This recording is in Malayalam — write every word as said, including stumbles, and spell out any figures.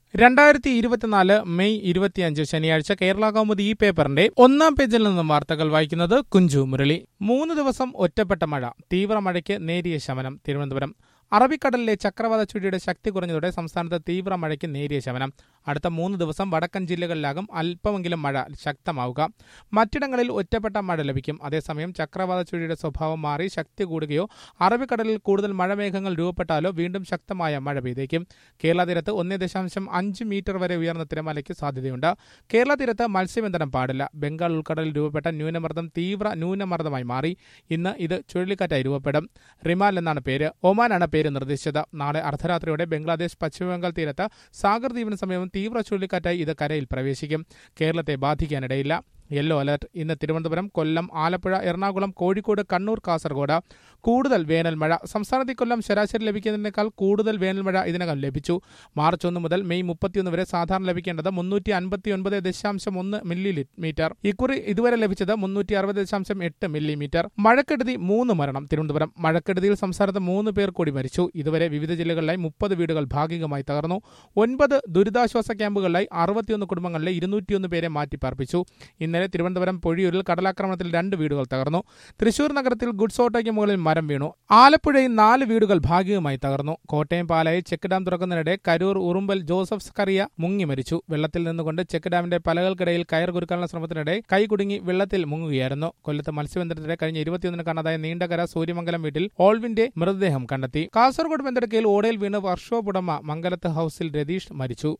രണ്ടായിരത്തി ഇരുപത്തിനാല് മെയ് ഇരുപത്തിയഞ്ച് ശനിയാഴ്ച കേരള കൗമുദി ഈ പേപ്പറിന്റെ ഒന്നാം പേജിൽ നിന്നും വാർത്തകൾ വായിക്കുന്നത് കുഞ്ചു മുരളി. മൂന്ന് ദിവസം ഒറ്റപ്പെട്ട മഴ, തീവ്രമഴയ്ക്ക് നേരിയ ശമനം. തിരുവനന്തപുരം. അറബിക്കടലിലെ ചക്രവാത ചുഴിയുടെ ശക്തി കുറഞ്ഞതോടെ സംസ്ഥാനത്ത് തീവ്ര മഴയ്ക്ക് നേരിയ ശമനം. അടുത്ത മൂന്ന് ദിവസം വടക്കൻ ജില്ലകളിലാകും അല്പമെങ്കിലും മഴ ശക്തമാവുക. മറ്റിടങ്ങളിൽ ഒറ്റപ്പെട്ട മഴ ലഭിക്കും. അതേസമയം ചക്രവാത ചുഴിയുടെ സ്വഭാവം മാറി ശക്തി കൂടുകയോ അറബിക്കടലിൽ കൂടുതൽ മഴമേഘങ്ങൾ രൂപപ്പെട്ടാലോ വീണ്ടും ശക്തമായ മഴ പെയ്തേക്കും. കേരള തീരത്ത് ഒന്നേ ദശാംശം അഞ്ച് മീറ്റർ വരെ ഉയർന്ന തിരമാലയ്ക്ക് സാധ്യതയുണ്ട്. കേരള തീരത്ത് മത്സ്യബന്ധനം പാടില്ല. ബംഗാൾ ഉൾക്കടലിൽ രൂപപ്പെട്ട ന്യൂനമർദ്ദം തീവ്ര ന്യൂനമർദ്ദമായി മാറി. ഇന്ന് ഇത് ചുഴലിക്കാറ്റായി രൂപപ്പെടും. റിമാൽ എന്നാണ് പേര്. ഒമാനാണ് പേര് നിർദ്ദേശിച്ചത്. നാളെ അർദ്ധരാത്രിയോടെ ബംഗ്ലാദേശ് പശ്ചിമബംഗാൾ തീരത്ത് സാഗർ ദ്വീപിന് സമീപം തീവ്ര ചുഴലിക്കാറ്റായി ഇത് കരയിൽ പ്രവേശിക്കും. കേരളത്തെ ബാധിക്കാനിടയില്ല. Yellow alert. ഇന്ന് തിരുവനന്തപുരം, കൊല്ലം, ആലപ്പുഴ, എറണാകുളം, കോഴിക്കോട്, കണ്ണൂർ, കാസർഗോഡ് കൂടുതൽ വേനൽ മഴ. സംസ്ഥാനത്ത് കൊല്ലം ശരാശരി ലഭിക്കുന്നതിനേക്കാൾ കൂടുതൽ വേനൽ മഴ ഇതിനകം ലഭിച്ചു. മാർച്ച് ഒന്ന് മുതൽ മെയ് മുപ്പത്തിയൊന്ന് വരെ സാധാരണ ലഭിക്കേണ്ടത് മുന്നൂറ്റി അൻപത്തി ഒൻപത് ദശാംശം ഒന്ന് മില്ലിമീറ്റർ. ഇക്കുറി ഇതുവരെ ലഭിച്ചത് മുന്നൂറ്റി അറുപത് ദശാംശം എട്ട് മില്ലിമീറ്റർ. മഴക്കെടുതി മൂന്ന് മരണം. തിരുവനന്തപുരം. മഴക്കെടുതിയിൽ സംസ്ഥാനത്ത് മൂന്ന് പേർ കൂടി മരിച്ചു. ഇതുവരെ വിവിധ ജില്ലകളിലായി മുപ്പത് വീടുകൾ ഭാഗികമായി തകർന്നു. ഒൻപത് ദുരിതാശ്വാസ ക്യാമ്പുകളിലായി അറുപത്തിയൊന്ന് കുടുംബങ്ങളിലെ ഇരുന്നൂറ്റിയൊന്ന് പേരെ മാറ്റിപ്പാർപ്പിച്ചു. ഇന്നലെ തിരുവനന്തപുരം പൊഴിയൂരിൽ കടലാക്രമണത്തിൽ രണ്ട് വീടുകൾ തകർന്നു. തൃശൂർ നഗരത്തിൽ ഗുഡ്സ് ഓട്ടോയ്ക്ക് മുകളിൽ മരം വീണു. ആലപ്പുഴയിൽ നാല് വീടുകൾ ഭാഗികമായി തകർന്നു. കോട്ടയം പാലായിൽ ചെക്ക് ഡാം തുറക്കുന്നതിനിടെ കരൂർ ഉറുമ്പൽ ജോസഫ് സ്കറിയ മുങ്ങി മരിച്ചു. വെള്ളത്തിൽ നിന്നുകൊണ്ട് ചെക്ക് ഡാമിന്റെ പലകൾക്കിടയിൽ കയർ കുരുക്കാനുള്ള ശ്രമത്തിനിടെ കൈ കുടുങ്ങി വെള്ളത്തിൽ മുങ്ങുകയായിരുന്നു. കൊല്ലത്ത് മത്സ്യബന്ധനത്തിനിടെ കഴിഞ്ഞ ഇരുപത്തിയൊന്നിന് കാണാതായ നീണ്ടകര സൂര്യമംഗലം വീട്ടിൽ ഓൾവിന്റെ മൃതദേഹം കണ്ടെത്തി. കാസർഗോഡ് ബന്തെടുക്കയിൽ ഓടയിൽ വീണ് വർഷോപ്പ് ഉടമ മംഗലത്ത് ഹൌസിൽ രതീഷ് മരിച്ചു.